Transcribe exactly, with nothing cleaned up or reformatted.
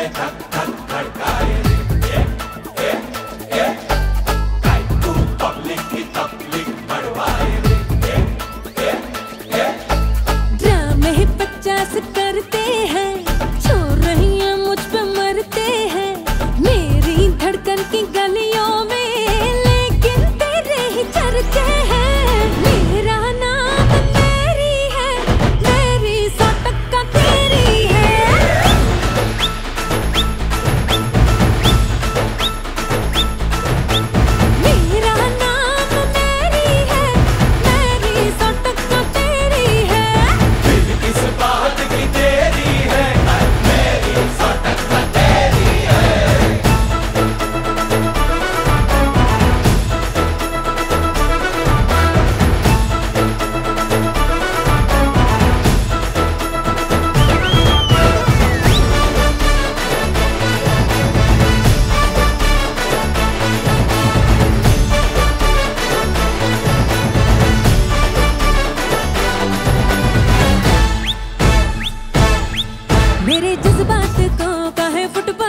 में धक धक धड़काए रे, ए, ए, ए, काय तू पब्लिक की तकलीफ बढ़वाए रे, ए, ए, ए। ड्रामे पचास करते हैं, छोरियां मुझ पे मरते हैं, मेरी धड़कन की गलियों में, लेकिन तेरे ही चर्चे हैं। मेरा नाम मेरी है, मेरी सौ टक्का तेरी है। मेरा नाम मेरी है, मेरी सौ टक्का तेरी है। दिल किस बात की तेरी है, मेरी सौ टक्का तेरी है। मेरे जज्बात को काहे फुटबॉल